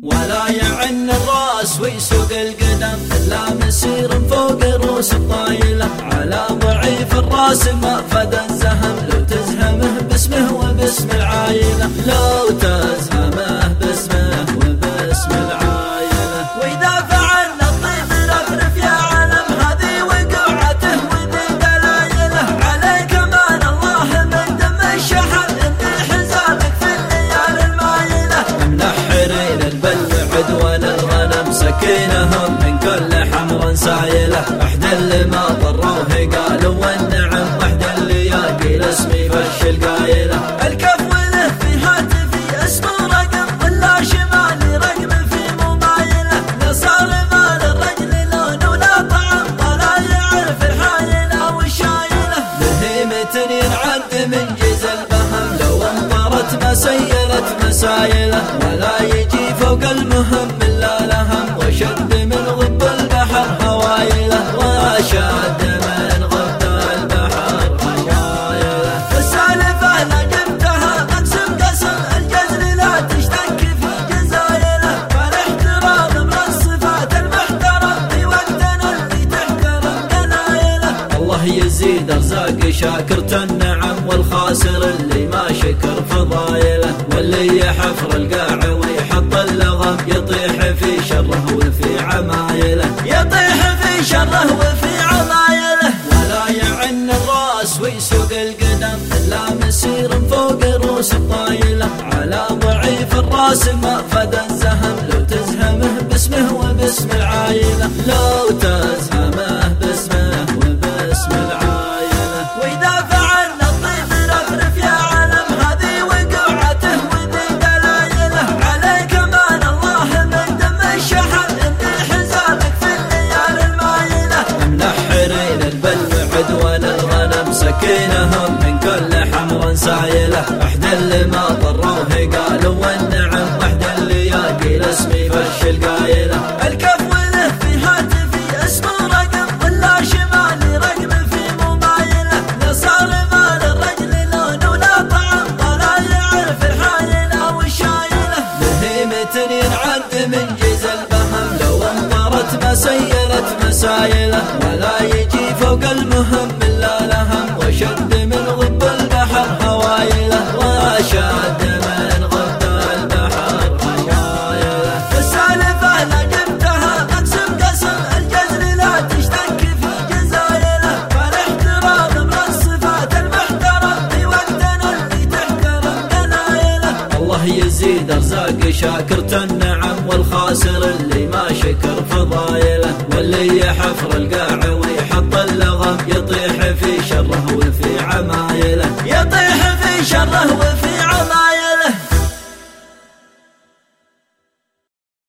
ولا يعن الراس ويسوق القدم إلا مسير فوق الروس الطايلة. على ضعيف الراس ما فدى الزهم لو تزهمه باسمه وباسم العايلة، لو تزهمه باسمه وباسم العايلة. وإذا فعلنا الطيب رفرف يا علم هذه وقوعته وذي دلايله. عليك مان الله من دم الشحن إن حزامك في الليالي المايلة. منحرين البل عدوان الغنم سكينهم من كل حمر سايلة. احد اللي ما ضروه قالوا والنعم واحد اللي ياقي لاسمي فش القايلة. الكف وله في هاتفي اسمه رقم ولا شمالي رقم في ممايلة. نصار مال الرجل لون ولا طعم ولا يعرف الحايلة والشايلة. بهيمة ينعد من جز البهم لو انطرت ما سيلت مسايلة. ولا يجي فوق المهم إلا لهم وشد من غب البحر هوايله. وشد من غب البحر هوايله. السالفة لا جبتها قسم الجزر لا تشتك في جزايله. فالاحترام من الصفات المحترم في وقتنا اللي تحترم قنايله. الله يزيد ارزاق شاكرة النعم والخاسر اللي ما شكر فضايله. واللي يحفر القاع ويحط اللغم يطيح في شره وفي عمايله. يطيح في شره وفي عمايله. ولا يعن الراس ويسوق القدم إلا مسير فوق الروس الطايلة. على ضعيف الراس ما فدى الزهم لو تزهمه باسمه وباسم العايلة، لو تزهمه باسمه وباسم العايلة. وإذا فعلنا الطيب رفرف يا علم هذه وقوعته وذي دلايله. عليك مان الله من دم الشحن إن حزامك في الليالي المايلة. منحرين البل عدوان الغنم سكينهم من كل حمر سايلة. احد اللي ما ضروه قالوا والنعم واحد اللي ياقي لاسمي فش القايلة. الكف وله في هاتفي اسمه رقم ولا شمالي رقم في ممايلة. نصار مال الرجل لون ولا طعم ولا يعرف الحايلة والشايلة. بهيمة ينعد من جز البهم لو انطرت ما سيلت مسايلة. ولا يجي فوق المهم إلا لهم وشد من غب البحر هوايله. وشد من غب البحر هوايله. السالفة لا جبتها قسم الجزر لا تشتك في جزايله. فالاحترام من الصفات المحترم في وقتنا اللي تحترم قنايله. الله يزيد ارزاق شاكرة النعم والخاسر اللي ما شكر فضايله. واللي يحفر القاع ويحط اللغم يطيح في شره وفي عمايله. يطيح في شره وفي